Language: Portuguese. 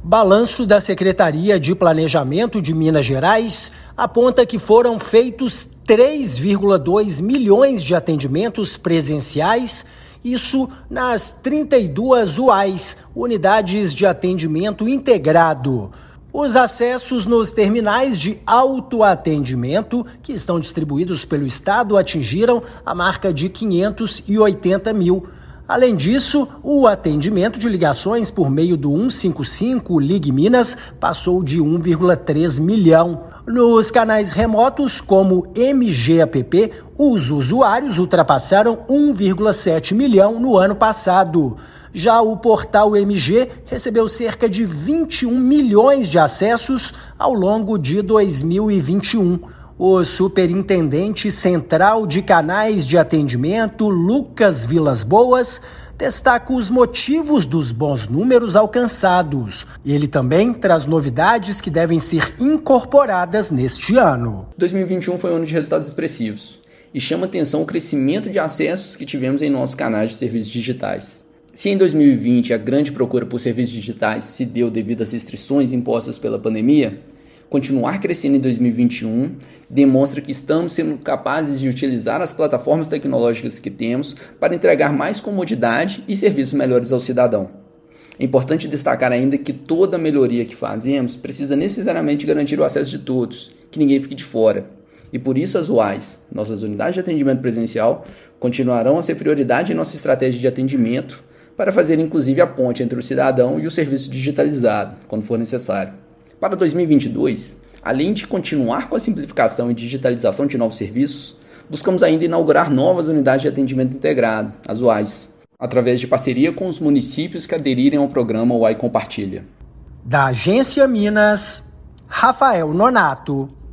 Balanço da Secretaria de Planejamento de Minas Gerais aponta que foram feitos 3,2 milhões de atendimentos presenciais, isso nas 32 UAIs, Unidades de Atendimento Integrado. Os acessos nos terminais de autoatendimento, que estão distribuídos pelo Estado, atingiram a marca de 580 mil. Além disso, o atendimento de ligações por meio do 155 Ligue Minas passou de 1,3 milhão. Nos canais remotos, como MGApp, os usuários ultrapassaram 1,7 milhão no ano passado. Já o portal MG recebeu cerca de 21 milhões de acessos ao longo de 2021. O superintendente central de canais de atendimento, Lucas Vilas Boas, destaca os motivos dos bons números alcançados. Ele também traz novidades que devem ser incorporadas neste ano. 2021 foi um ano de resultados expressivos e chama atenção o crescimento de acessos que tivemos em nossos canais de serviços digitais. Se em 2020 a grande procura por serviços digitais se deu devido às restrições impostas pela pandemia, continuar crescendo em 2021 demonstra que estamos sendo capazes de utilizar as plataformas tecnológicas que temos para entregar mais comodidade e serviços melhores ao cidadão. É importante destacar ainda que toda melhoria que fazemos precisa necessariamente garantir o acesso de todos, que ninguém fique de fora. E por isso as UAIs, nossas unidades de atendimento presencial, continuarão a ser prioridade em nossa estratégia de atendimento para fazer inclusive a ponte entre o cidadão e o serviço digitalizado, quando for necessário. Para 2022, além de continuar com a simplificação e digitalização de novos serviços, buscamos ainda inaugurar novas unidades de atendimento integrado, as UAIs, através de parceria com os municípios que aderirem ao programa UAI Compartilha. Da Agência Minas, Rafael Nonato.